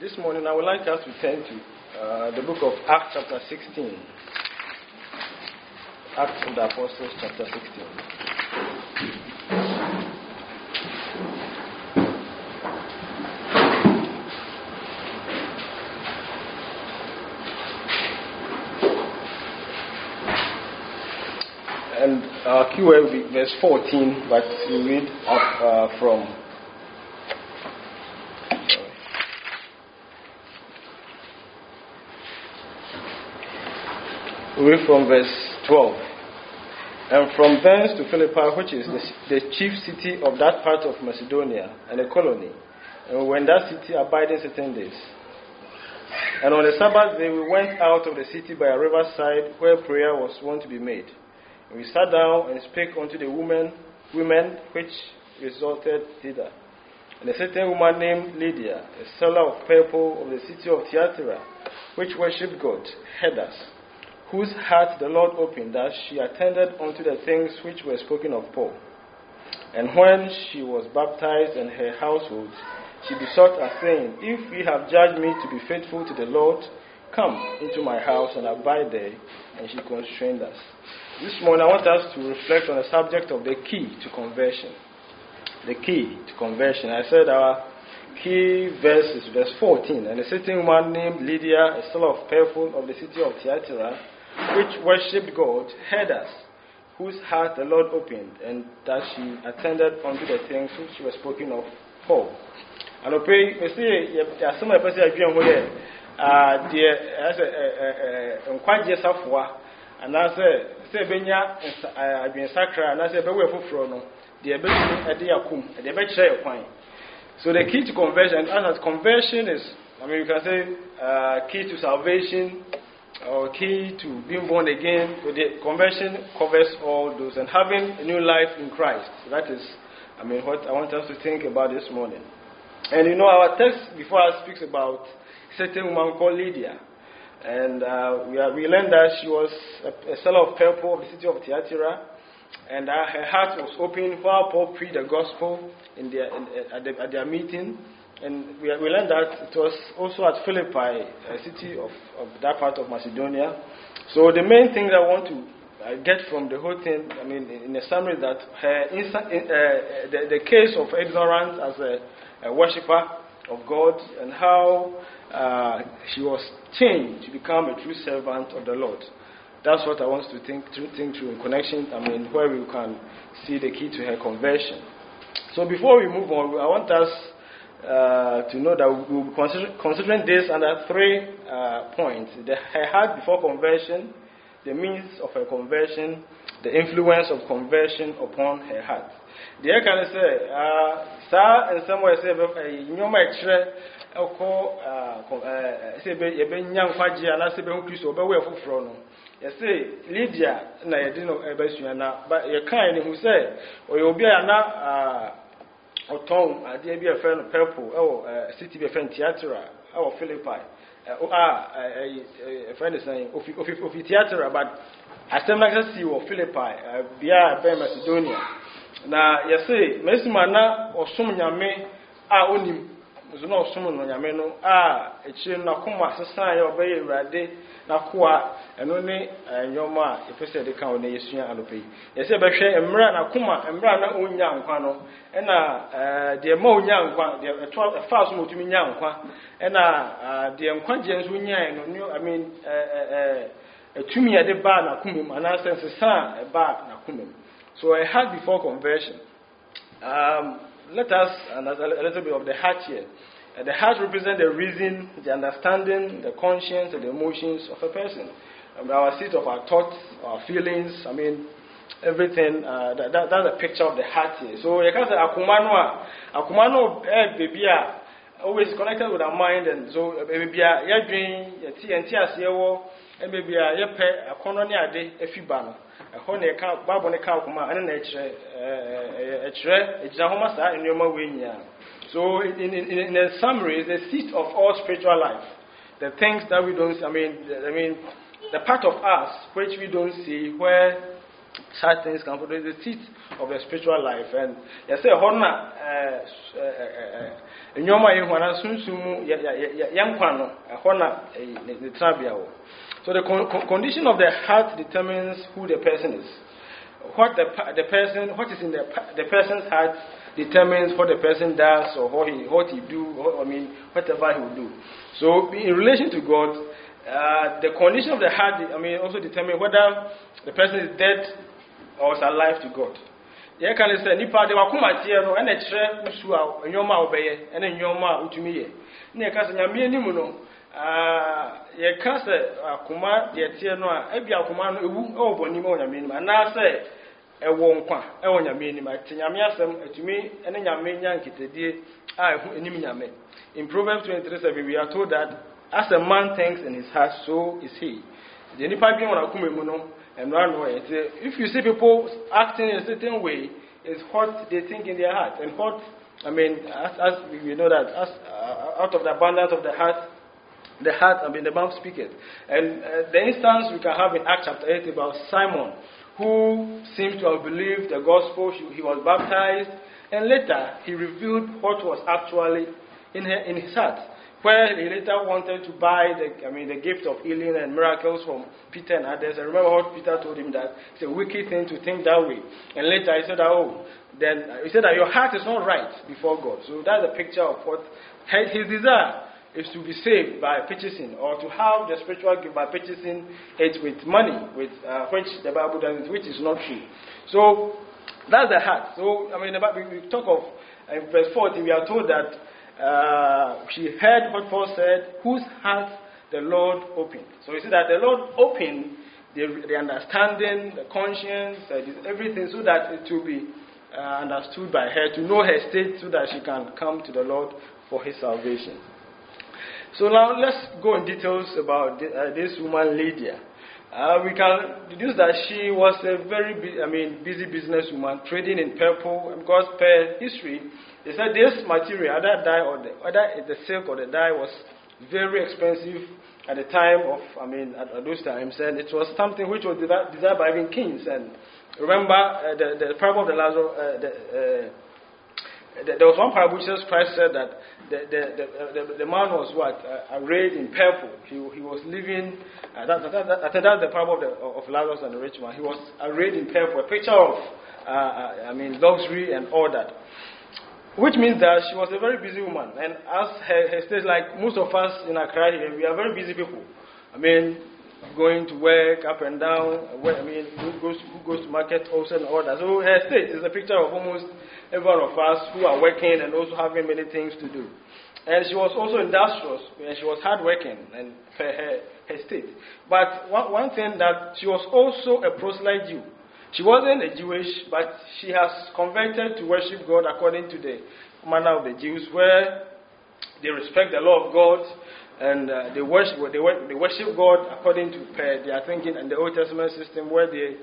This morning I would like us to turn to the book of Acts chapter 16. Acts of the Apostles chapter 16. And our keyword will be verse 14, but we read up from verse 12. And from thence to Philippi, which is the chief city of that part of Macedonia, and a colony. And we were in that city abiding certain days. And on the Sabbath day we went out of the city by a riverside where prayer was wont to be made. And we sat down and spake unto the women which resorted thither. And a certain woman named Lydia, a seller of purple of the city of Thyatira, which worshipped God, heard us, whose heart the Lord opened, that she attended unto the things which were spoken of Paul. And when she was baptized and her household, she besought us, saying, If ye have judged me to be faithful to the Lord, come into my house and abide there. And she constrained us. This morning I want us to reflect on the subject of the key to conversion. The key to conversion. I said our key verse is verse 14. And a certain woman named Lydia, a seller of purple of the city of Thyatira, which worshipped God, heard us, whose heart the Lord opened, and that she attended unto the things which were spoken of Paul. And I pray, we see some of the person again where as a quite just and I say Benya I've been sacred, and I say beware for frono, the ability at the akum, the better point. So the key to conversion, as conversion is, you can say key to salvation, or key to being born again. So the conversion covers all those, and having a new life in Christ. That is, what I want us to think about this morning. And our text before us speaks about a certain woman called Lydia, and we learned that she was a seller of purple of the city of Thyatira, and her heart was open while Paul preached the gospel at their meeting. And we learned that it was also at Philippi, a city of that part of Macedonia. So the main thing that I want to get from the whole thing, in a summary, that the case of ignorance as a worshipper of God, and how she was changed to become a true servant of the Lord. That's what I want to think through in connection, where we can see the key to her conversion. So before we move on, I want us to know that we will be considering this under 3 points: her heart before conversion, the means of her conversion, the influence of conversion upon her heart. The air can say, sir, and somewhere say, you might say, young Faji, and I say, Christo, but we're for Frono. You say, Lydia, and I didn't know about but you kind who say, or you'll be a Oton, a dear be a friend of purple, city be a friend Thyatira, or Philippi. A friend is saying, of Thyatira, but I still like to see you, Philippi, be a Macedonia. Now, you say, Messimana or Sumyame, onim, was no summon on Yameno, a chin, Nakuma, society, or Bay Rade, Nakua, and only Yoma, if you said the count, Yasuya Alope. You say, Bashe, and Mran, Akuma, and Brana, own young Quano, and the more young one, the fast move to me young one, and the unconscious Winya, a Tumi at the bar Nakumim, and I sense a son, a bar Nakumim. So I had before conversion. Let us, and a little bit of the heart here. The heart represents the reason, the understanding, the conscience, and the emotions of a person. Our seat of our thoughts, our feelings, everything. That's a picture of the heart here. So you can say Akumano, baby, always connected with our mind, and so baby, your dream, your tea and tea, and maybe a colony a day, a fibano. A honey account, Babon account, and a Jahomasa in your Mawinia. So, in a summary, it's the seat of all spiritual life. The things that we don't, the part of us which we don't see, where such things come from. It's the seat of the spiritual life. And you say, Hona, in your mind, when I soon young Hona, the Trabia. So the condition of the heart determines who the person is. What is in the person's heart determines what the person does or what he do, or, whatever he will do. So in relation to God, the condition of the heart, also determines whether the person is dead or is alive to God. You can say, "Nipa de wakuma tie no, ene kire usu a enyoma obeye, ene nyoma utumi ye." Ne ka se nyame animu no, ye ka se akuma de tie no a, ebi akuma no ewu e oboni ma nyame animu, ana se ewo nkwa e wo nyame animu, ati nyame asem atumi ene nyame nya nkitedie a ehu enim nyame. In Proverbs 23:7 we are told that as a man thinks in his heart, so is he. The nipa bi wona akuma mu no, if you see people acting in a certain way, it's what they think in their heart. And what, as we know that, out of the abundance of the heart, the mouth speaketh. And the instance we can have in Acts chapter 8 about Simon, who seemed to have believed the gospel. He was baptized, and later he revealed what was actually in his heart, where he later wanted to buy the gift of healing and miracles from Peter and others. And remember what Peter told him, that it's a wicked thing to think that way. And later he said that your heart is not right before God. So that's a picture of what his desire is, to be saved by purchasing, or to have the spiritual gift by purchasing it with money, which the Bible doesn't, which is not true. So that's the heart. So we talk of in verse 40, we are told that she heard what Paul said, whose heart the Lord opened. So you see that the Lord opened the understanding, the conscience, everything, so that it will be understood by her, to know her state, so that she can come to the Lord for his salvation. So now let's go in details about this woman Lydia. We can deduce that she was a very busy businesswoman, trading in purple, because per history, they said this material, either dye or whether the silk or the dye, was very expensive at the time of, at those times, and it was something which was desired by even kings. And remember the parable of the Lazarus. There was one parable which Jesus Christ said that the man was arrayed in purple. He was living. I think that's the parable of Lazarus and the rich man. He was arrayed in purple, a picture of luxury and all that. Which means that she was a very busy woman. And as her stage, like most of us in Accra here, we are very busy people. Going to work up and down. Who goes to market also and all that. So her stage is a picture of almost every one of us who are working and also having many things to do. And she was also industrious, and she was hardworking, and her state. But one thing, that she was also a proselyte Jew. She wasn't a Jewish, but she has converted to worship God according to the manner of the Jews, where they respect the law of God, and they worship God according to their thinking and the Old Testament system, where they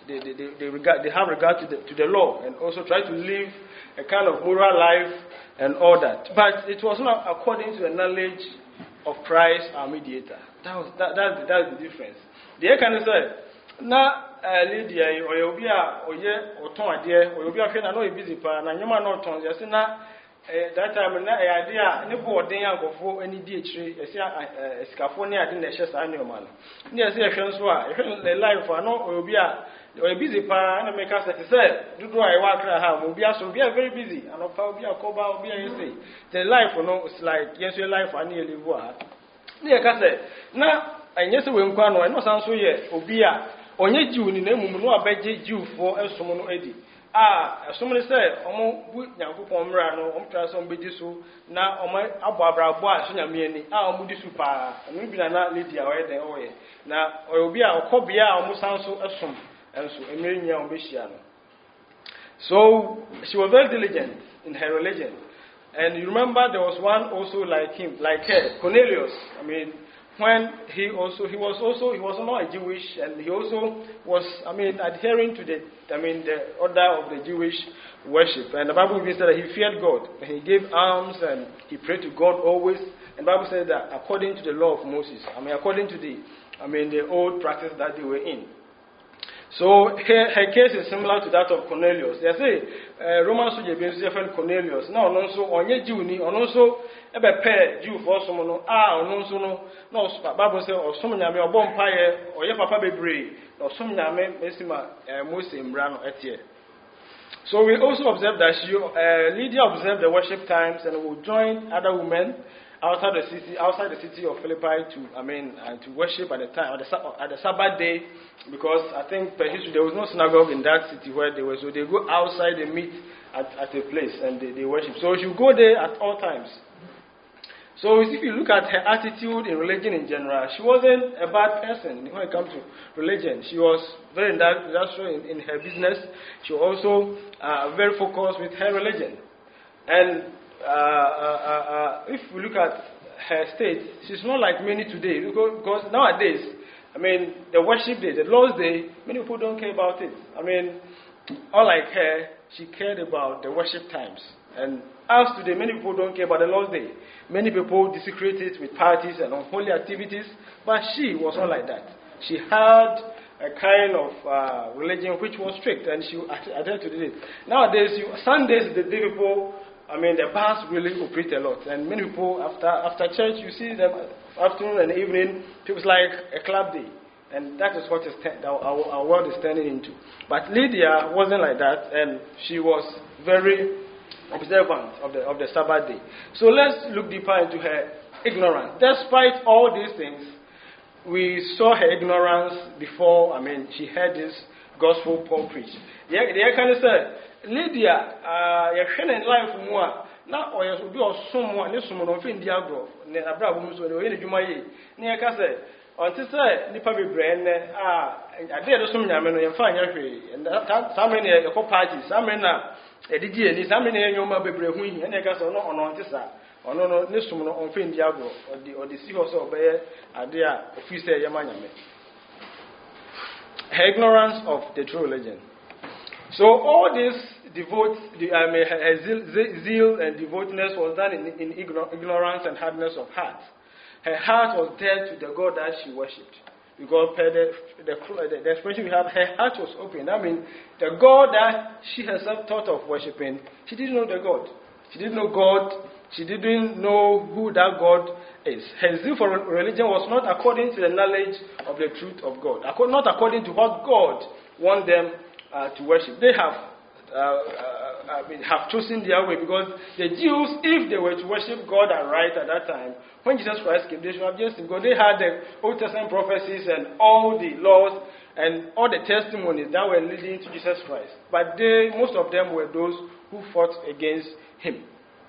have regard to the law, and also try to live a kind of moral life and all that. But it was not according to the knowledge of Christ, our mediator. That's the difference. The can say, na Lydia or Yobia or Oton idea or Yobia Fena no busy pa na nyoma no ton just na that time na idea ne board den yankofo ani di echire ese escafo ne ade na ehye sa ne man ne ese ehwe nso a ehwe the life no Yobia or busy pa na make us say dudu a wa kra ha mo bia so bia very busy and of Obia koba Obia you say the life no is like yes your life ani live a ne ka say na anyese we nkwa no no san so ye Obia onye jiw ni na mum no abeje jiwfo esom no edi esom ne se omo bu Nyankopon mra no omtra so mbeji so na omo abo abrabo a so nyame ani omo di su pa no bi na Lydia o den o ye na obi a okobia a omo san so esom enso emenya o behia no. So she was very diligent in her religion. And you remember there was one also like her, Cornelius. When he was not a Jewish, and he also was, adhering to the order of the Jewish worship. And the Bible even said that he feared God, and he gave alms, and he prayed to God always. And the Bible said that according to the law of Moses, according to the old practice that they were in. So her case is similar to that of Cornelius. They say Roman soldier being friend Cornelius. Now also onye Jew ni also ebe pair Jew for some no also no Bible say or some nyame obo mpaye or ye papa bebre or some nyame mesima Mose mbra no etie. So we also observe that Lydia observed the worship times and will join other women outside the city of Philippi to worship at the time at the Sabbath day, because I think per history there was no synagogue in that city where they were, so they go outside, they meet at a place and they worship. So she would go there at all times. So if you look at her attitude in religion in general, she wasn't a bad person when it comes to religion. She was very industrial in her business. She was also very focused with her religion. And if we look at her state, she's not like many today, because nowadays, the worship day, the Lord's Day, many people don't care about it. Unlike her, she cared about the worship times. And as today, many people don't care about the Lord's Day. Many people desecrate it with parties and unholy activities, but she was not like that. She had a kind of religion which was strict, and she adhered to it. Nowadays, Sundays, the day people, the bars really operate a lot, and many people after church, you see them afternoon and evening, it's like a club day, and that is what our world is turning into. But Lydia wasn't like that, and she was very observant of the Sabbath day. So let's look deeper into her ignorance. Despite all these things, we saw her ignorance before. She heard this gospel Paul preached. The kind of said, Lydia, you're in life more. Now, or you be or someone, this woman of India grow. Abraham, so the way you may near Cassa. Until say, Nipa be brand, I did some yaman and find your and some many parties, some men are. Edidi ni samene nyoma bebre hu hi ene ka so no ono ntisa ono no ne sum no onfe ndiago odi si ho so obeye ade a ofi se ye manyame. Ignorance of the true religion. So all this zeal and devoutness was done in ignorance and hardness of heart. Her heart was dead to the God that she worshipped. Because the expression we have, her heart was open. The God that she herself thought of worshipping, she didn't know the God. She didn't know God. She didn't know who that God is. Her zeal for religion was not according to the knowledge of the truth of God. Not according to what God wants them to worship. They have chosen their way, because the Jews, if they were to worship God aright at that time, when Jesus Christ came, they should have just, because they had the Old Testament prophecies and all the laws and all the testimonies that were leading to Jesus Christ. But most of them were those who fought against him.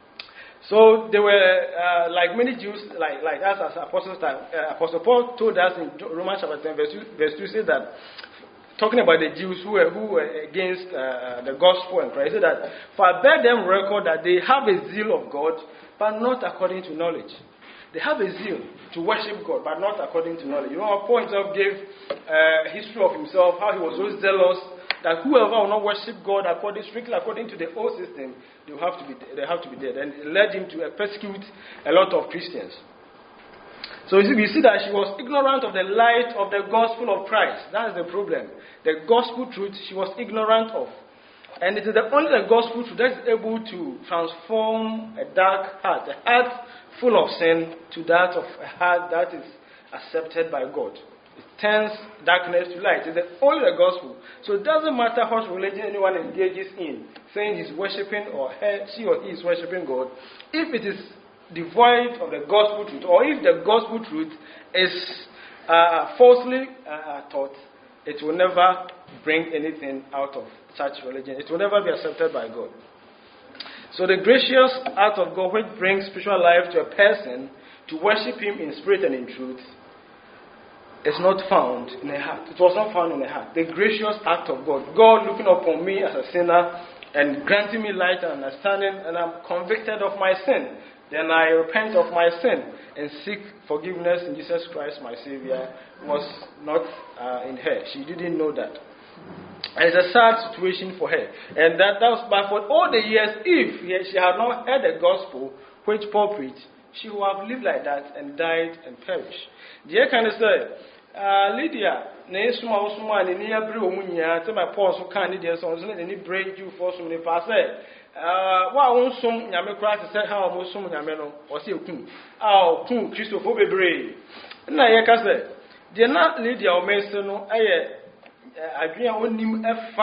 So they were like many Jews, like us as apostles. Apostle Paul told us in Romans chapter 10, verse 2, says that, talking about the Jews who were against the gospel and Christ, he said that, for I bear them record that they have a zeal of God, but not according to knowledge. They have a zeal to worship God, but not according to knowledge. Paul himself gave a history of himself, how he was so zealous that whoever will not worship God strictly according to the old system, they have to be dead. And it led him to persecute a lot of Christians. So we see that she was ignorant of the light of the gospel of Christ. That is the problem. The gospel truth she was ignorant of. And it is only the gospel truth that is able to transform a dark heart, a heart full of sin, to that of a heart that is accepted by God. It turns darkness to light. It is only the gospel. So it doesn't matter what religion anyone engages in, saying he's worshipping or she or he is worshipping God. If it is devoid of the gospel truth, or if the gospel truth is falsely taught, it will never bring anything out of such religion. It will never be accepted by God. So the gracious act of God which brings spiritual life to a person to worship him in spirit and in truth is not found in a heart. It was not found in a heart. The gracious act of God, God looking upon me as a sinner and granting me light and understanding, and I'm convicted of my sin. Then I repent of my sin and seek forgiveness in Jesus Christ, my Savior, was not in her. She didn't know that. And it's a sad situation for her. And that was, but for all the years, if she had not heard the gospel which Paul preached, she would have lived like that and died and perished. The kind of say, Lydia, ne small small in near brew, to my pause who can't need so any break you for some pass. Why won't some Yamacrat say how most some Yameno or see Kum? Oh, Kum, Christopher Bebre. And I say, dear not Lydia or Mason, I agree on him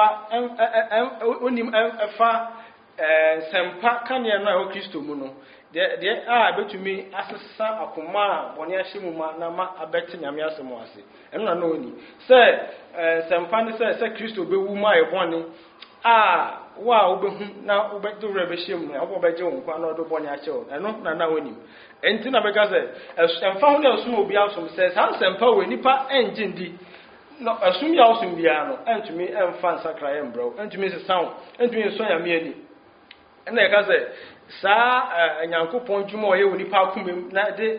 a far Sempa Kanya Christo Muno. There are bet to me as a son of Kuma, Bonyashimuma, Nama, a betting Yamiasamoasi. And I know any. Sir, Sempan says, Christo be Wuma one. Wow, now back to Rebeshim, I will bet you one other Bonyacho, and not now winning. And Tina Begaze, and found a small Biasum says, How Sempa will Nipa engine D. No, assume Yasum Biano, and to me, and Fansa Cryam, bro, and to me, the sound, and to me, Soya Mieni. And like I said, Sa and Yanko Point Jumo, when you park him, not the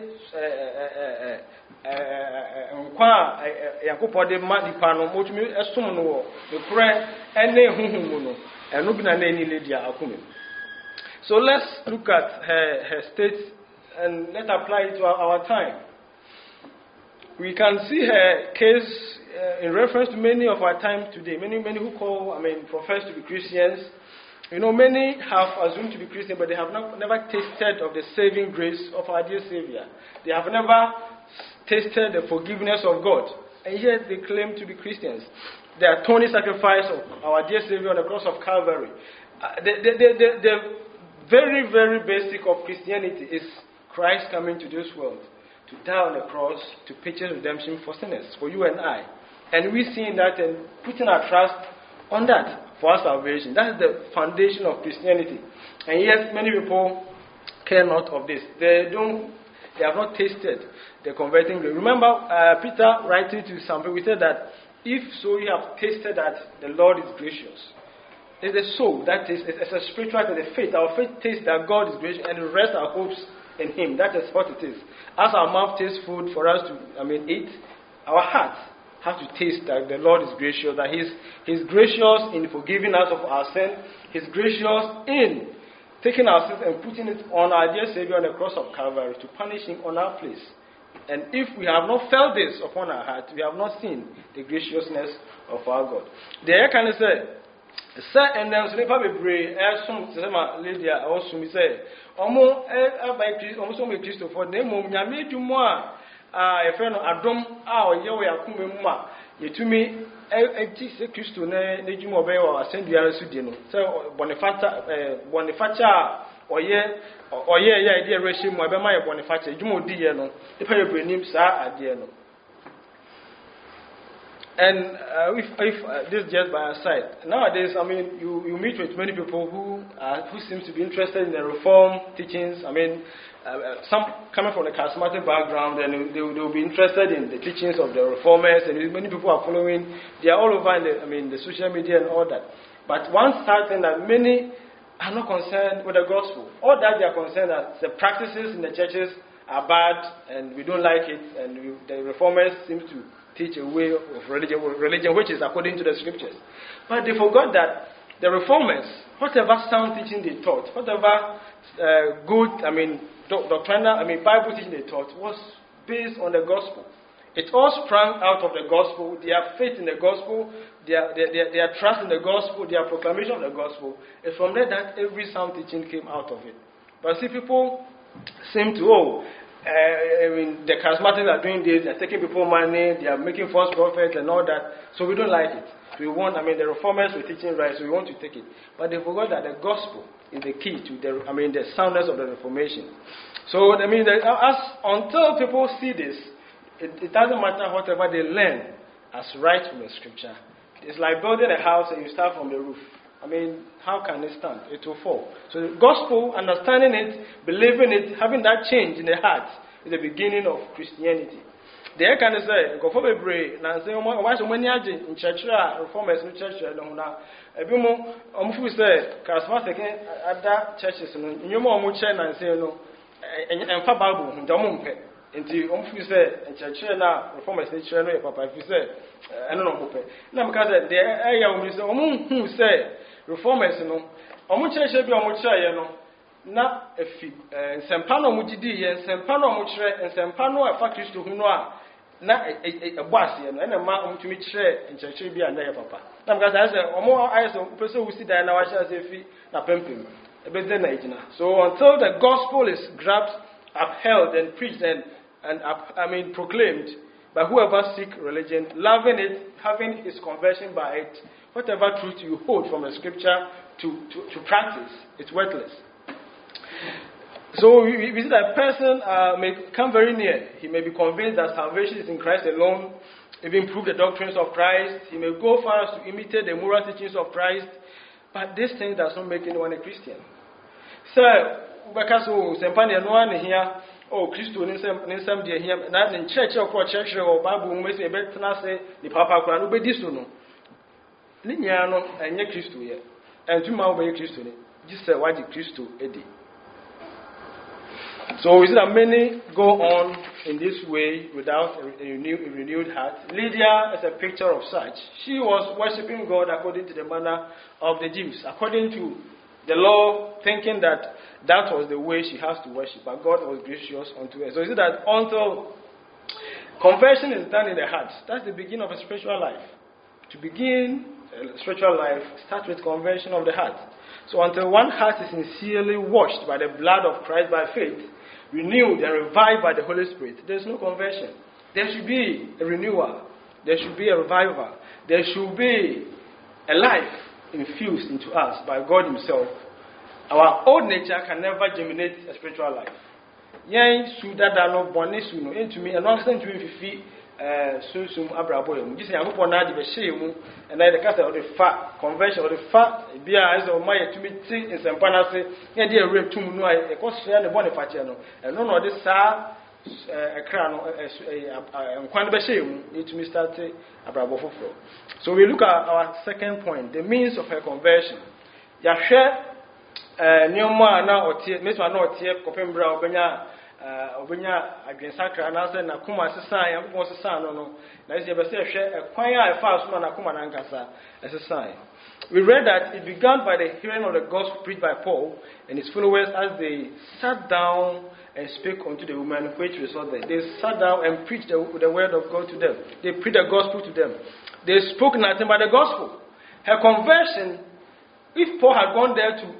Yanko de Madipano, which me assume no, the prayer and then Humuno, and looking at any lady Akumi. So let's look at her state and let's apply it to our time. We can see her case in reference to many of our time today. Many who profess to be Christians. You know, many have assumed to be Christian, but they have never tasted of the saving grace of our dear Savior. They have never tasted the forgiveness of God, and yet they claim to be Christians. The atoning sacrifice of our dear Savior on the cross of Calvary. The very, very basic of Christianity is Christ coming to this world to die on the cross to purchase redemption for sinners, for you and I. And we see that and putting our trust on that for our salvation. That is the foundation of Christianity. And yet many people care not of this. They have not tasted the converting grace. Remember Peter writing to some people, we said that if so you have tasted that the Lord is gracious. It's the soul that is, it's a spiritual, the faith. Our faith tastes that God is gracious and rest our hopes in Him. That is what it is. As our mouth tastes food for us to eat, our hearts have to taste that the Lord is gracious, that He's gracious in forgiving us of our sin. He's gracious in taking our sins and putting it on our dear Savior on the cross of Calvary to punish Him on our place. And if we have not felt this upon our heart, we have not seen the graciousness of our God. The can say, Sir, and then so never be brave. As some Lydia also me say, almost by Christopher, name Yami to moi. A friend of Adam, our Yahweh Kumuma, you to me, a Christo, Nejumo Bay or Saint Diana Sudino. So Bonifaca, or dear Rashim, my Bonifaca, Jumo Diano, the Parabrine names are Diano. And if this just by our side, nowadays, you meet with many people who seem to be interested in the Reform teachings. Some coming from the charismatic background, and they will be interested in the teachings of the Reformers, and many people are following. They are all over in the social media and all that. But one sad thing that many are not concerned with the gospel. All that they are concerned that the practices in the churches are bad, and we don't like it, and the Reformers seem to teach a way of religion which is according to the scriptures. But they forgot that the Reformers, whatever sound teaching they taught, whatever good, doctrinal, Bible teaching they taught was based on the gospel. It all sprang out of the gospel. Their faith in the gospel, their trust in the gospel, their proclamation of the gospel. It's from there that every sound teaching came out of it. But see, people seem to, the charismatics are doing this, they're taking people money, they are making false prophets and all that. So we don't like it. We want, the Reformers were teaching right, so we want to take it. But they forgot that the gospel is the key to the soundness of the Reformation. So, until people see this, it doesn't matter whatever they learn as right from the scripture. It's like building a house and you start from the roof. How can it stand? It will fall. So the gospel, understanding it, believing it, having that change in the heart is the beginning of Christianity. The can say, go for a break, and say, why so many in church, Reformers in church, a bit more, say, charismatic at that churches, and you more and say, no, and for Bible, and Domumpe, and to say, and church now, Reformers in church, Papa, if you say, I don't know, now because the area who say, Reformers, church be on na efi sempano mujidi ye sempano muchre sempano afa Kristo hu no a na a boss here, and a man to me share and church be and there, papa. Now, because I said, or more eyes of person who sit there and I shall say, na pimpim, a bit then. So until the gospel is grabbed, upheld, and preached, and proclaimed by whoever seek religion, loving it, having his conversion by it, whatever truth you hold from the scripture to practice, it's worthless. So we see that a person may come very near. He may be convinced that salvation is in Christ alone, even prove the doctrines of Christ. He may go far as to imitate the moral teachings of Christ, but this thing does not make anyone a Christian. So, because Sempania no one here, Christo ninsam de here, not in church or Bible, we say better say the Papa Kran obey this no. Linyano and ye Christo here, and to my obey Christo. Just say why the Christo Eddie. So we see that many go on in this way without a renewed heart. Lydia is a picture of such. She was worshipping God according to the manner of the Jews, according to the law, thinking that that was the way she has to worship. But God was gracious unto her. So you see that until conversion is done in the heart, that's the beginning of a spiritual life. To begin a spiritual life, start with conversion of the heart. So until one heart is sincerely washed by the blood of Christ by faith, renewed and revived by the Holy Spirit, there's no conversion. There should be a renewal. There should be a revival. There should be a life infused into us by God Himself. Our old nature can never germinate a spiritual life. Yen su dada no boni su no into me and one sent to fifi sum abrabo yum. Just yakopon na de be hye mu and I the cast of the fat conversion of the fat bia as o my to me ti in sempana se ye de awre tum no ai e ko share ne boni fache no and no de sa ekra no nkwan be hye mu it to me start abrabo foforo. So we look at our second point, the means of her conversion. Yahwe nyoma na otie meswa na otie kopembra obenya agensakra na se na kuma sesan yakopon sesan no na ise be se hwe ekwan a efa so na kuma na nkasa sesan. We read that it began by the hearing of the gospel preached by Paul and his followers as they sat down and spake unto the woman which resulted. They sat down and preached the word of God to them. They preached the gospel to them. They spoke nothing but the gospel. Her conversion, if Paul had gone there to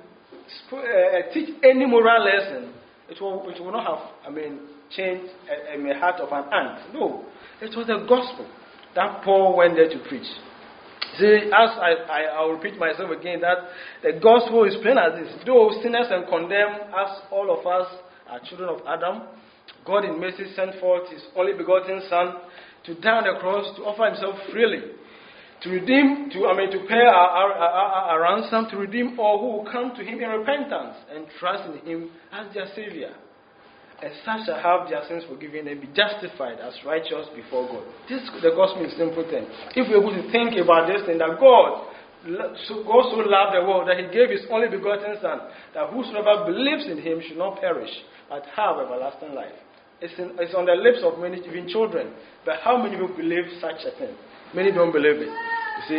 teach any moral lesson, it would not have, changed the heart of an ant. No, it was the gospel that Paul went there to preach. See, as I'll repeat myself again, that the gospel is plain as this. Though sinners and condemned, as all of us are children of Adam, God in mercy sent forth His only begotten Son to die on the cross, to offer Himself freely, to redeem, to pay our ransom, to redeem all who will come to Him in repentance and trust in Him as their Savior. And such shall have their sins forgiven and be justified as righteous before God. The gospel is simple thing. If we're able to think about this thing, that God so loved the world that He gave His only begotten Son, that whosoever believes in Him should not perish, but have everlasting life. It's on the lips of many, even children. But how many people believe such a thing? Many don't believe it. You see?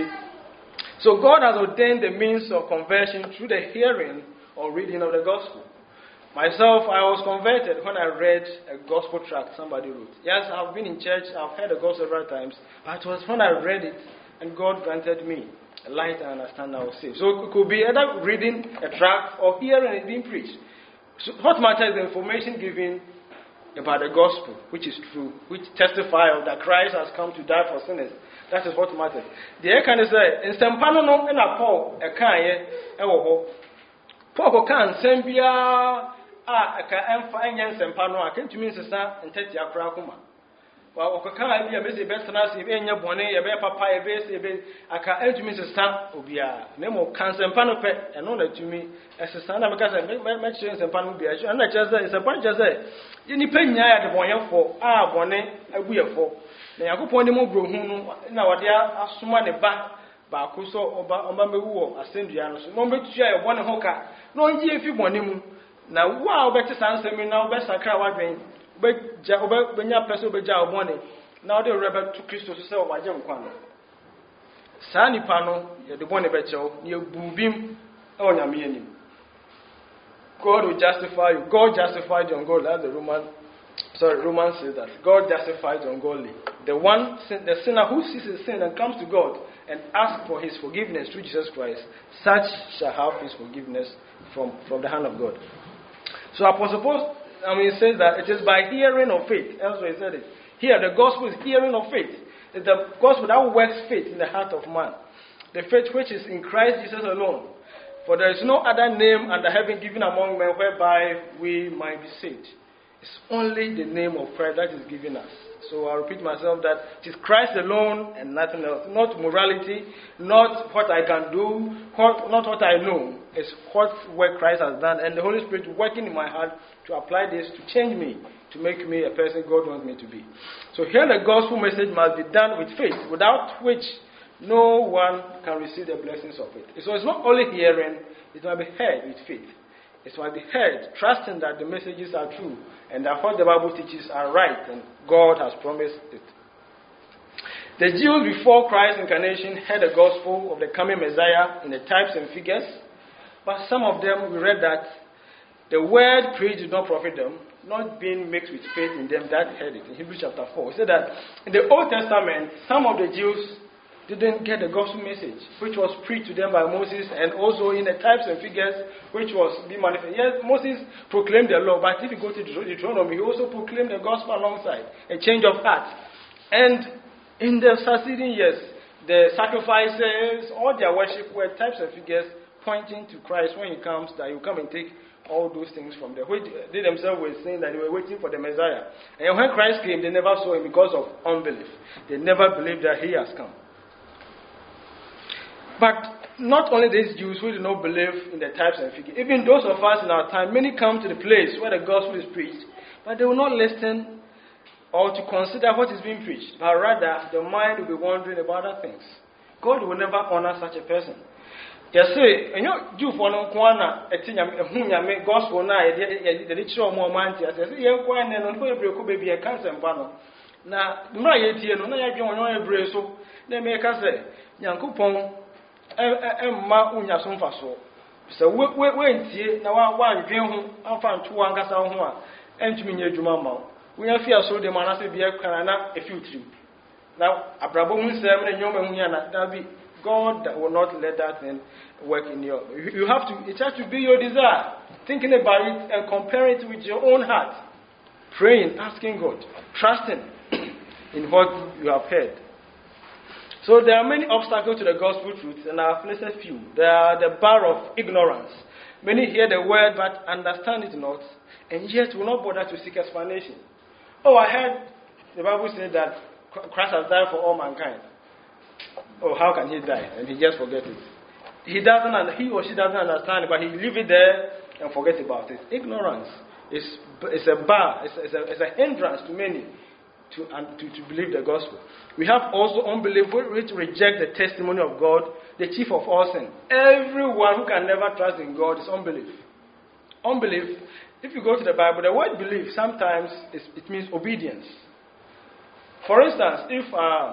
So God has ordained the means of conversion through the hearing or reading of the gospel. Myself, I was converted when I read a gospel tract somebody wrote. Yes, I've been in church, I've heard the gospel several times, but it was when I read it and God granted me a light and understanding I was saved. So it could be either reading a tract or hearing it being preached. So what matters is the information given about the gospel, which is true, which testifies that Christ has come to die for sinners. That is what matters. The air can say, in Sempano no in a Paul, a kind, Paul can send via a can and Sempano, I came to me, sister, and take your cracuma. Well, I can't be a busy best if any bonnet, a bear papa, a base, a bit, I can enter me, sister, Obia, Nemo can Sempano pet, and know that to me, as a son, because I make my chance and Pano be a and I just say, it's a bunch of say, you pay me at the bonnet for, bonnet, a weir for. Now, I go point them over now, they are assuming the back, Bakuso, or Bambu, a Cindiano, so no better share one hoka. No, if you want him. Now, wow, better answer me now, best I cry one but when your person be jail money. Now they rebel to Christos to sell my young quano. Sani Pano, the one better, you boom on your meaning. God will justify you. God justified you on God as the Roman Sorry, Romans says that God justifies the ungodly. The sinner who sees his sin and comes to God and asks for his forgiveness through Jesus Christ, such shall have his forgiveness from the hand of God. So Apostle Paul, says that it is by hearing of faith. Elsewhere he said it. Here, the gospel is hearing of faith. It's the gospel that works faith in the heart of man. The faith which is in Christ Jesus alone. For there is no other name under heaven given among men whereby we might be saved. It's only the name of Christ that is given us. So I repeat myself that it is Christ alone and nothing else. Not morality, not what I can do, not what I know. It's what work Christ has done, and the Holy Spirit working in my heart to apply this to change me, to make me a person God wants me to be. So here the gospel message must be done with faith, without which no one can receive the blessings of it. So it's not only hearing, it must be heard with faith. It must be heard, trusting that the messages are true and that what the Bible teaches are right and God has promised it. The Jews before Christ's incarnation heard the gospel of the coming Messiah in the types and figures, but some of them, we read that the word preached did not profit them, not being mixed with faith in them that heard it. In Hebrews chapter 4, it said that in the Old Testament, some of the Jews didn't get the gospel message, which was preached to them by Moses, and also in the types and figures, which was being manifested. Yes, Moses proclaimed the law, but if you go to Deuteronomy, he also proclaimed the gospel alongside, a change of heart. And in the succeeding years, the sacrifices, all their worship were types and figures pointing to Christ when he comes, that he will come and take all those things from them. Which they themselves were saying that they were waiting for the Messiah. And when Christ came, they never saw him because of unbelief. They never believed that he has come. But not only these Jews who do not believe in the types and figures, even those of us in our time, many come to the place where the gospel is preached, but they will not listen or to consider what is being preached, but rather the mind will be wondering about other things. God will never honor such a person. Yes, sir. And you for no corner, a thing, a gospel now, the rich or more man, I say, you're going and on baby a cancer and banner. Now, my 8 years, no, I don't embrace so. They make us say, Yankupon. Ma unya so mfa so so we ntie na wa adwen ho amfa nto ankasa ho a entumi nya adwuma ma unya fia so de mana se bia kana na efiutrim na abrabo hu sem na nyoma hu ya na that be God will not let that thing work in you have to, it has to be your desire, thinking about it and comparing it with your own heart, praying, asking God, trusting in what you have heard. So there are many obstacles to the gospel truth, and I have listed few. There are the bar of ignorance. Many hear the word but understand it not, and yet will not bother to seek explanation. Oh, I heard the Bible say that Christ has died for all mankind. Oh, how can he die? And he just forgets it. He or she doesn't understand it, but he leave it there and forget about it. Ignorance is a bar, it's a hindrance to many to believe the gospel. We have also unbelief which reject the testimony of God, the chief of all sin. Everyone who can never trust in God is unbelief. Unbelief, if you go to the Bible, the word belief sometimes it means obedience. For instance, if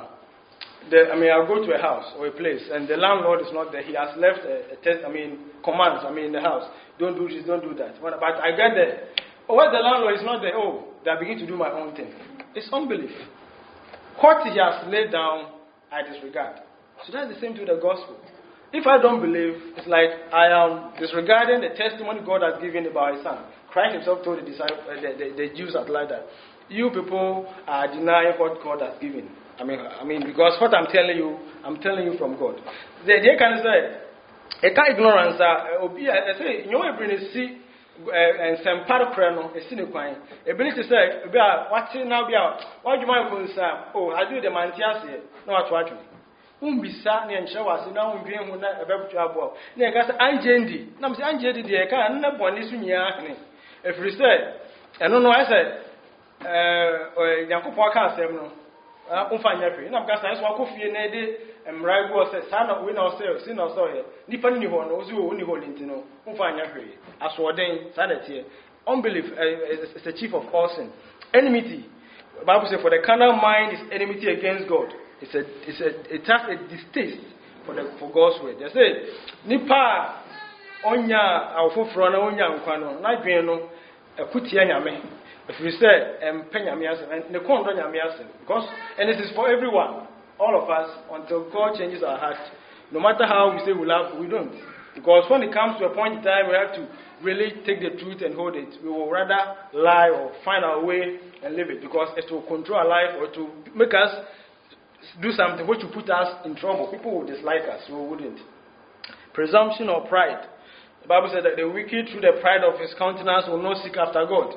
I'll go to a house or a place and the landlord is not there, he has left commands in the house. Don't do this, don't do that. But I get there. When the landlord is not there, I begin to do my own thing. It's unbelief. What he has laid down, I disregard. So that's the same to the gospel. If I don't believe, it's like I am disregarding the testimony God has given about his son. Christ himself told the Jews at like that. You people are denying what God has given. Because what I'm telling you from God. They can say, a kind ignorance, I say, you know, see, and some part of prayer, a cynic wine. Ability to say, what's in now? Why do you mind concern? I do the mantias here. No, actually. Be sad and show us now in being a better trouble. Negas Anjendi. Nam Anjendi, the can never one is in Yakni. If we say, I don't know, I said, Yakupoka Semno. Umfanya na mkasa yesu akofie na ede mrago se sana we na ose si na so ye nipa ni ho no ozu oni ho lintino umfanya hwe asoden sanity. Unbelief is the chief of all sin. Enmity, the Bible says, for the carnal mind is enmity against God. It has a distaste for God's word. They say nipa onya awofofro na onya nkwa no na dwen no akutia nyame If we say, and the because, and this is for everyone, all of us, until God changes our heart. No matter how we say we love, we don't. Because when it comes to a point in time, we have to really take the truth and hold it. We will rather lie or find our way and live it, because it will control our life or to make us do something which will put us in trouble. People will dislike us, so we wouldn't. Presumption or pride. The Bible said that the wicked, through the pride of his countenance, will not seek after God.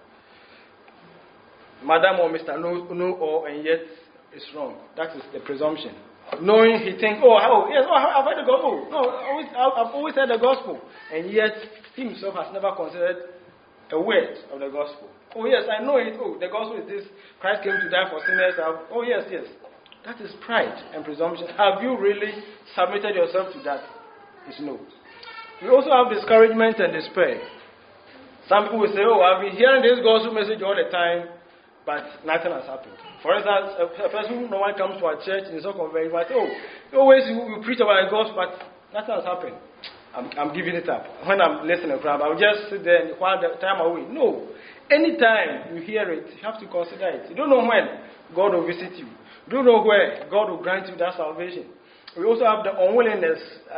Madam or Mr. know all, and yet it's wrong. That is the presumption. Knowing he thinks, I've heard the gospel. No, I've always heard the gospel. And yet, he himself has never considered a word of the gospel. Oh yes, I know it. Oh, the gospel is this. Christ came to die for sinners. Oh yes. That is pride and presumption. Have you really submitted yourself to that? It's no. We also have discouragement and despair. Some people will say, I've been hearing this gospel message all the time, but nothing has happened. For instance, a person who normally comes to our church in some convention might say, always you preach about the gospel, but nothing has happened. I'm giving it up. When I'm listening, I'll just sit there and while the time away. No. Anytime you hear it, you have to consider it. You don't know when God will visit you. You don't know where God will grant you that salvation. We also have the unwillingness.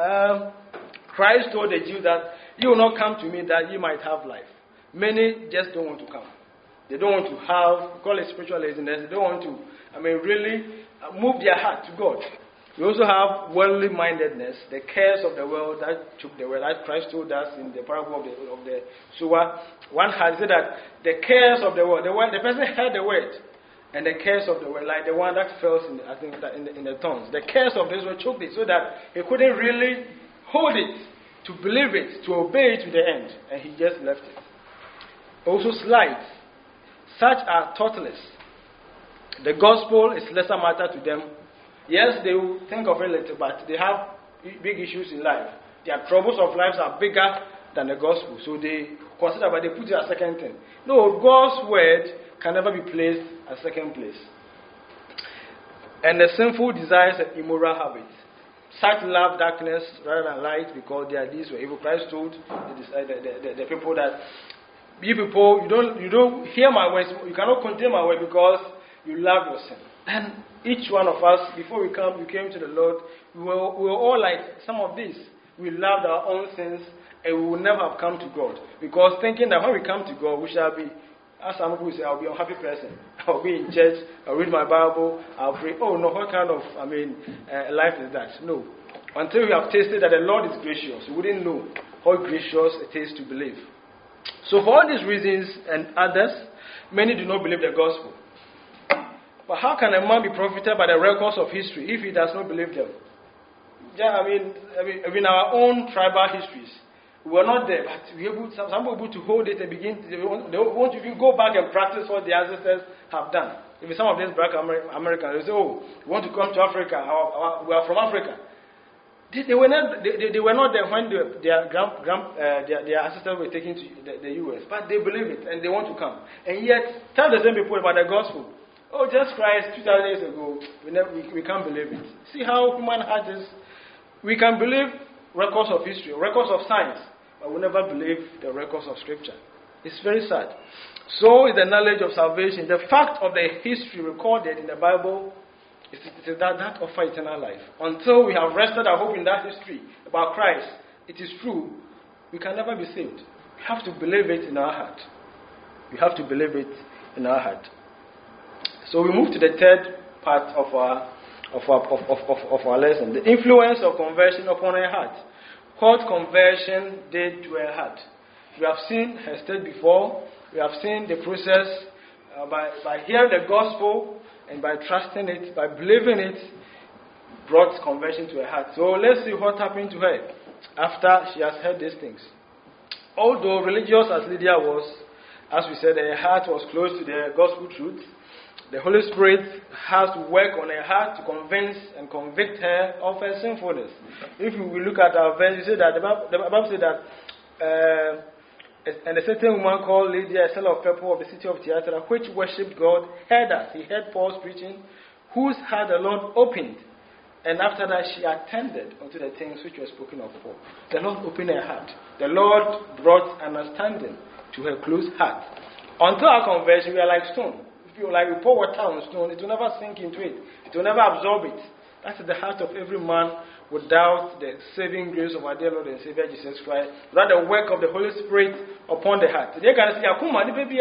Christ told the Jews that you will not come to me that you might have life. Many just don't want to come. They don't want to have, call it spiritual laziness. They don't want to, really move their heart to God. We also have worldly mindedness, the cares of the world that took the world, as Christ told us in the parable of the sower. One has said that the cares of the world, the person heard the word, and the cares of the world, like the one that fell in the thorns, the cares of this world choked it, so that he couldn't really hold it, to believe it, to obey it to the end, and he just left it. Also slight. Such are thoughtless. The gospel is lesser matter to them. Yes, they will think of it later, but they have big issues in life. Their troubles of life are bigger than the gospel, so they consider, but they put it as second thing. No, God's word can never be placed as second place. And the sinful desires and immoral habits. Such love darkness rather than light, because their deeds were evil. Christ told the people that, you people, you don't hear my words, you cannot contain my word because you love your sin. And each one of us, before we came to the Lord, we were all like some of these. We loved our own sins, and we will never have come to God, because thinking that when we come to God, we shall be, as some people say, I'll be a happy person. I'll be in church, I'll read my Bible, I'll pray. Oh no, what kind of life is that? No. Until we have tasted that the Lord is gracious, we wouldn't know how gracious it is to believe. So for all these reasons and others, many do not believe the gospel. But how can a man be profited by the records of history if he does not believe them? Yeah, in our own tribal histories, we were not there, but some were able to hold it and they want to even go back and practice what the ancestors have done. If some of these black Americans, they say, we want to come to Africa, we are from Africa. They were not there when their ancestors were taken to the U.S., but they believe it and they want to come. And yet, tell the same people about the gospel. Just Christ 2,000 years ago, we can't believe it. See how human heart is. We can believe records of history, records of science, but we never believe the records of Scripture. It's very sad. So is the knowledge of salvation. The fact of the history recorded in the Bible is that offer eternal life. Until we have rested our hope in that history about Christ, it is true, we can never be saved. We have to believe it in our heart. We have to believe it in our heart. So we move to the third part of our lesson. The influence of conversion upon a heart. What conversion did to a heart. We have seen her state before. We have seen the process by hearing the gospel and by trusting it, by believing it, brought conversion to her heart. So let's see what happened to her after she has heard these things. Although religious as Lydia was, as we said, her heart was close to the gospel truth. The Holy Spirit has to work on her heart to convince and convict her of her sinfulness. If we look at our verse, you see that the Bible says that, and a certain woman called Lydia, a seller of purple of the city of Thyatira, which worshipped God, heard us. He heard Paul's preaching, whose heart the Lord opened. And after that, she attended unto the things which were spoken of Paul. The Lord opened her heart. The Lord brought understanding to her closed heart. Until our conversion, we are like stone. If you like, we pour water on stone, it will never sink into it. It will never absorb it. That's the heart of every man without the saving grace of our dear Lord and Savior Jesus Christ, without the work of the Holy Spirit upon the heart. They can say, "Akuma, the baby,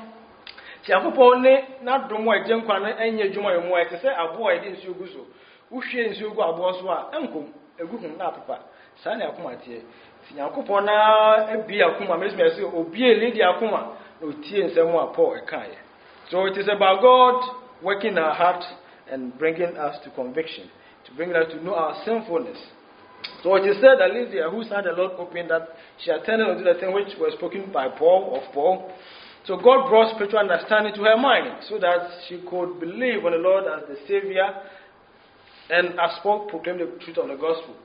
si akupɔ ne na dom a gye nkwa no enye dwuma yɛ mu a ɛte sɛ aboa a yɛde nsuo gu so wohwie nsuo gu aboa so a enkom egu hu na apapa saa ne akoma tie si akupɔ na ebi akoma mesime sɛ obi eledi akoma na otie nsɛm a Paul ɛkae. So it is about God working in our heart and bringing us to conviction, to bring us to know our sinfulness. So it is said that Lydia, who saw the Lord open, that she attended unto the thing which was spoken by Paul. So God brought spiritual understanding to her mind so that she could believe on the Lord as the Savior and as Paul proclaimed the truth of the gospel.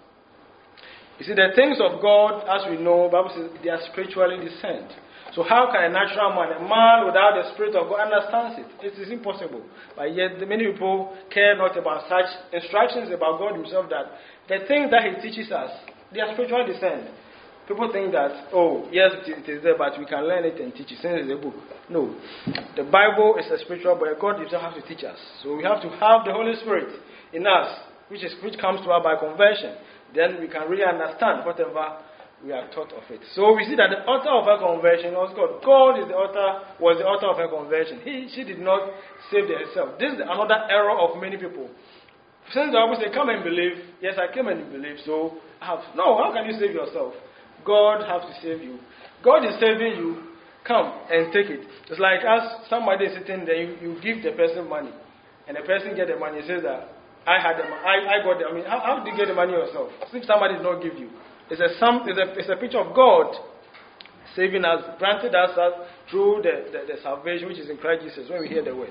You see, the things of God, as we know, the Bible says they are spiritually discerned. So how can a natural man, a man without the Spirit of God, understand it? It is impossible. But yet many people care not about such instructions about God himself, that the things that he teaches us, they are spiritually discerned. People think that, oh, yes, it is there, but we can learn it and teach it since it's a book. No. The Bible is a spiritual book. God himself has to teach us. So we have to have the Holy Spirit in us, which comes to us by conversion. Then we can really understand whatever we are taught of it. So we see that the author of her conversion was God. God was the author of her conversion. She did not save herself. This is another error of many people. Since the Bible says, come and believe, yes, I came and believe, so no, how can you save yourself? God has to save you. God is saving you. Come and take it. It's like as somebody is sitting there, you give the person money, and the person get the money. He says that I got the. I mean, how do you get the money yourself? If somebody did not give you, it's a picture of God saving us, granted us through the salvation which is in Christ Jesus. When we hear the word,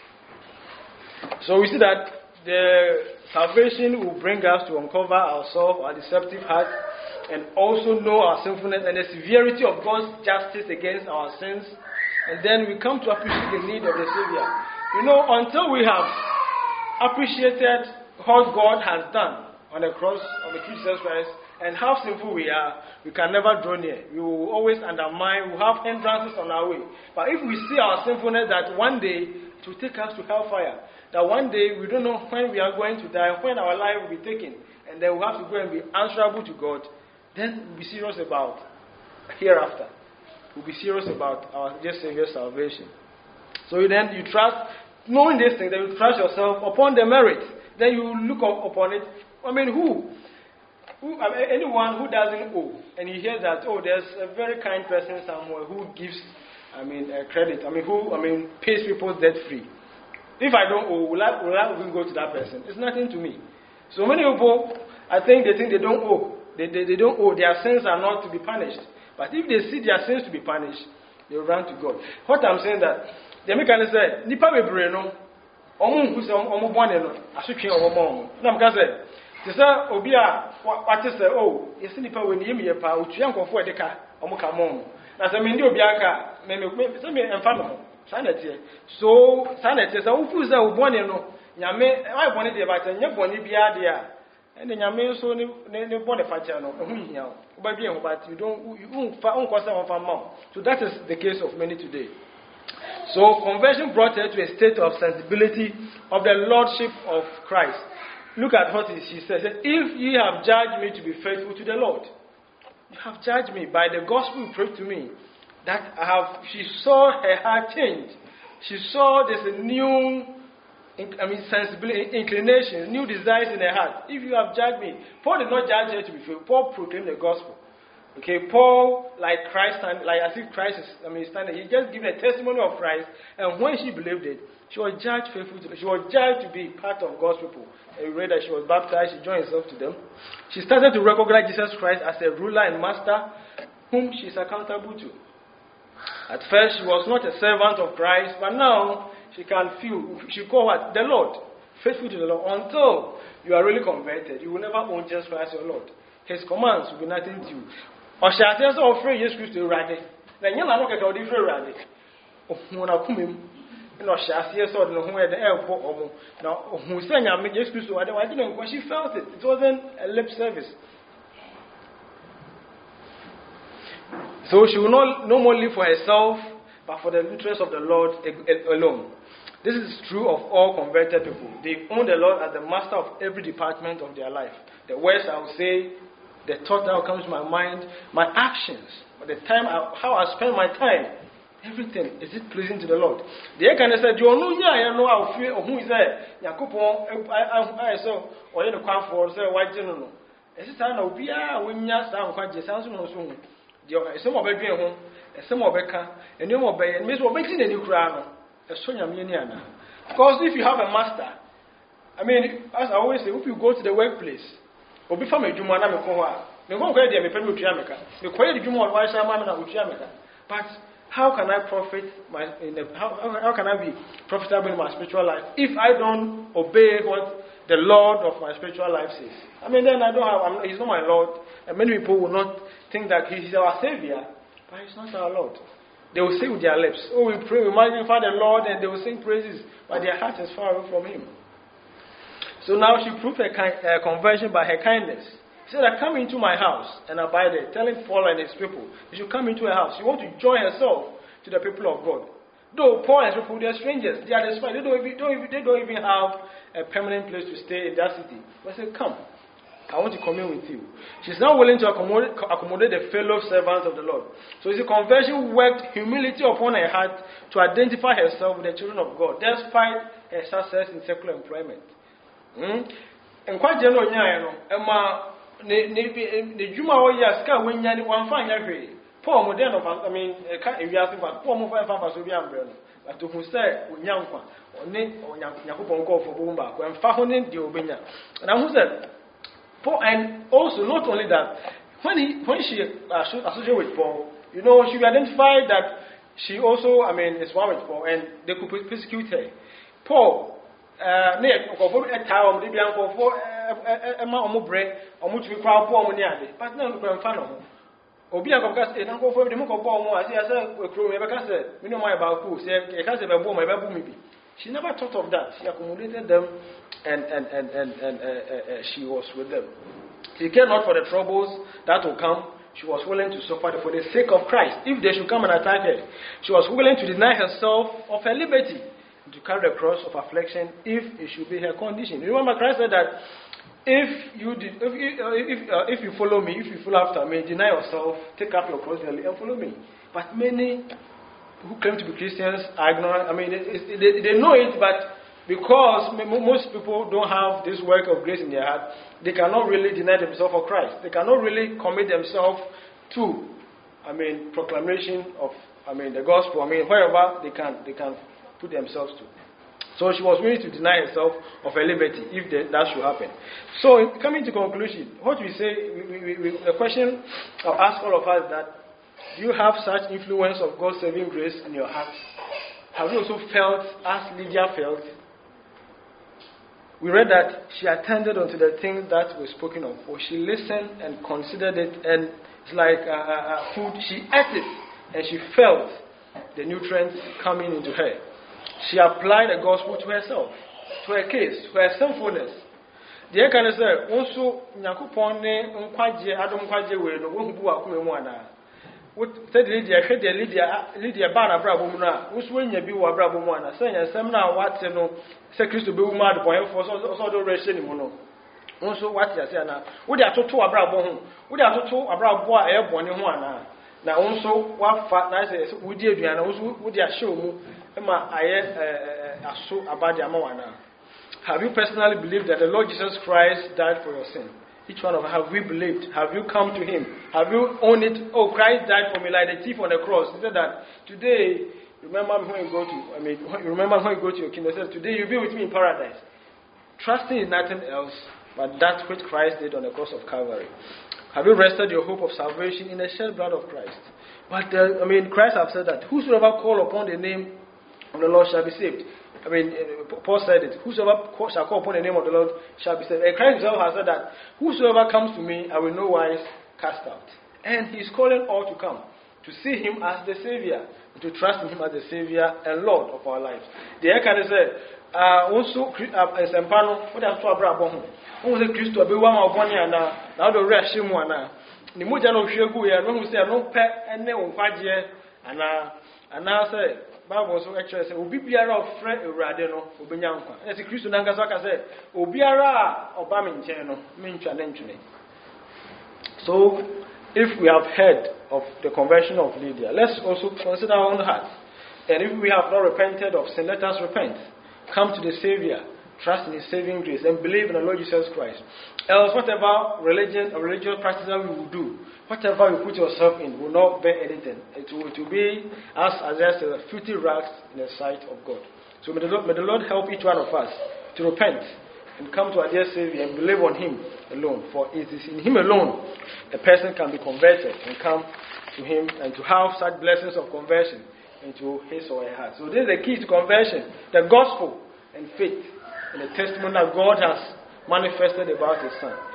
so we see that the salvation will bring us to uncover ourselves, our deceptive heart, and also know our sinfulness and the severity of God's justice against our sins. And then we come to appreciate the need of the Savior. You know, until we have appreciated what God has done on the cross of the Jesus Christ and how sinful we are, we can never draw near. We will always undermine, we will have hindrances on our way. But if we see our sinfulness, that one day it will take us to hellfire, that one day we don't know when we are going to die, when our life will be taken, and then we have to go and be answerable to God, then we'll be serious about hereafter. We'll be serious about our dear Savior's salvation. So then you trust, knowing these things, then you trust yourself upon the merit. Then you look upon it. I mean, anyone who doesn't owe, and you hear that, oh, there's a very kind person somewhere who gives, credit. Who pays people debt free. If I don't owe, will I even go to that person? It's nothing to me. So many people, I think they don't owe. They don't owe. Their sins are not to be punished. But if they see their sins to be punished, they will run to God. What I'm saying that the mechanic said, "Nipa bebre no, omu who say omu bone no, asutwe omu. Na mka say, "Te say obi a what say oh, yesi nipa we ni yemi ye pa, otua nkofo edeka omu ka mo. Na say me ndi obi aka, me say me emfa no. Sa na tie. So sa na tie say wo fu say wo bone no, nyame why bone dey ba say nye bone bia dey a. And then you so ne body factor no ehu hia o ba bi ehun, but you kwasa on farm. So that is the case of many today. So conversion brought her to a state of sensibility of the lordship of Christ. Look at what she says. If ye have judged me to be faithful to the Lord, you have judged me by the gospel you preached to me, that she saw her heart change. She saw there's a new sensibility, inclinations, new desires in her heart. If you have judged me, Paul did not judge her to be faithful. Paul proclaimed the gospel. Okay, Paul, like Christ, as if Christ is, standing. He just gave a testimony of Christ, and when she believed it, she was judged faithful to them. She was judged to be part of God's people. And we read that she was baptized. She joined herself to them. She started to recognize Jesus Christ as a ruler and master, whom she is accountable to. At first, she was not a servant of Christ, but now she can feel, she call what? The Lord. Faithful to the Lord. Until you are really converted, you will never own Jesus Christ your Lord. His commands will be nothing to you. Or shall I say so free Jesus Christ to ride? Then you'll not get all the free ride. When I come in, no shall I say so, no where the airport or now who sang I made Jesus Christ to I didn't when she felt it. It wasn't a lip service. So she will no more live for herself, but for the interest of the Lord alone. This is true of all converted people. They own the Lord as the master of every department of their life. The words I will say, the thought that will come to my mind, my actions, the time, how I spend my time, everything, is it pleasing to the Lord? The can say, "You know, I know I'll feel who is there. Yakupo, I saw, or in the car for say, why general? Is it time of Bia, when you sound quite just sounds no soon? Some of it home, and some of Becca, and you more bay, and Miss Robertson, a new crown, a Sonia Miniana. Because if you have a master, I mean, as I always say, if you go to the workplace, or before me, Jumana Mekoa, the one where they may pay with Jamaica, the quiet Jumon, why Shamana with Jamaica. But how can I profit how can I be profitable in my spiritual life if I don't obey what the Lord of my spiritual life says? I mean, then He's not my Lord, and many people will not think that He's our Savior, but He's not our Lord. They will say with their lips, "Oh, we pray, we magnify the Lord," and they will sing praises, but their heart is far away from Him. So now she proved her conversion by her kindness. She said, "Come into my house and abide there," telling Paul and his people, "You should come into her house." She wants to join herself to the people of God. Though Paul and his people, they are strangers. They are the spies. They don't even have a permanent place to stay in that city. But say, "Come, I want to commune with you." She's now willing to accommodate the fellow servants of the Lord. So the conversion worked humility upon her heart to identify herself with the children of God, despite her success in secular employment. And quite general, Emma, the Juma or Yaska, when Yanni one fine every poor modern of, I mean, if you ask about poor mobile farmers will be umbrella, but to who say, when young one, or Nick or Yakupon call for Boomba, when Fahonin the Obina. And I who said, Paul, and also not only that, when she associated with Paul, you know, she identified that she also, I mean, is one with Paul, and they could persecute her. Paul, for a town, they be uncle for a mamma bread, or much we crowd poor money, but no fan of Obia Caucas, and uncle for the Moko Bomb, as I said, a crew, because we know my about who said, a cousin of a bomb, a maybe. She never thought of that. She accommodated them, and she was with them. She cared not for the troubles that will come. She was willing to suffer for the sake of Christ. If they should come and attack her, she was willing to deny herself of her liberty, to carry the cross of affliction if it should be her condition. You remember Christ said that if you follow me, if you follow after me, deny yourself, take up your cross daily and follow me. But many who claim to be Christians are ignorant. I mean, they know it, but because most people don't have this work of grace in their heart, they cannot really deny themselves for Christ. They cannot really commit themselves to, proclamation of, the gospel. Wherever they can put themselves to. So she was willing to deny herself of her liberty if that should happen. So coming to conclusion, what we say, the question I'll ask all of us that, do you have such influence of God's saving grace in your heart? Have you also felt as Lydia felt? We read that she attended unto the things that were spoken of, or she listened and considered it, and it's like food. She ate it, and she felt the nutrients coming into her. She applied the gospel to herself, to her case, to her sinfulness. The can say, also, Nakupone, Adam Kwaje, won't do a Kuwana. What said Lydia Bana Brabumuna, who's when you be a Brabumana, saying, and some now what you know, say Christo be mad for him for so rest anymore. Also, what you say now, would have to a Brabon, would have to a Brabo airborne in one. Now, also, what fat nice would you do, and also would you show me, Emma, I so about the Amoana. Have you personally believed that the Lord Jesus Christ died for your sin? Each one of us, have we believed? Have you come to Him? Have you owned it? Oh, Christ died for me like the thief on the cross. He said that today, remember when you go to your kingdom. He said, today you'll be with me in paradise. Trusting in nothing else but that which Christ did on the cross of Calvary. Have you rested your hope of salvation in the shed blood of Christ? But Christ has said that whosoever call upon the name of the Lord shall be saved. Paul said it. Whosoever shall call upon the name of the Lord shall be saved. And Christ himself has said that whosoever comes to me, I will no wise cast out. And He's calling all to come, to see Him as the Savior, to trust in Him as the Savior and Lord of our lives. The can say, also, Sempano, what I'm talking about, who is Christo, be one of one year now the rest Shimuana. The Mujano Shagu, and when we say, no pet and no quadje, and And now say, Bible so actually say, Obi biara of friend Urade no, Obinyankwa. As a Christian Nangasaka say, Obiara Obaminche no, Mincha Nenchune. So, if we have heard of the conversion of Lydia, let's also consider our own hearts. And if we have not repented of sin, let us repent. Come to the Savior, trust in His saving grace, and believe in the Lord Jesus Christ. Else, whatever religion or religious practice that we will do, whatever you put yourself in, will not bear anything. It will be as Isaiah said, filthy rags in the sight of God. So may the Lord help each one of us to repent and come to our dear Savior and believe on Him alone. For it is in Him alone a person can be converted and come to Him and to have such blessings of conversion into his or her heart. So this is the key to conversion: the gospel and faith, and the testimony that God has manifested about His Son.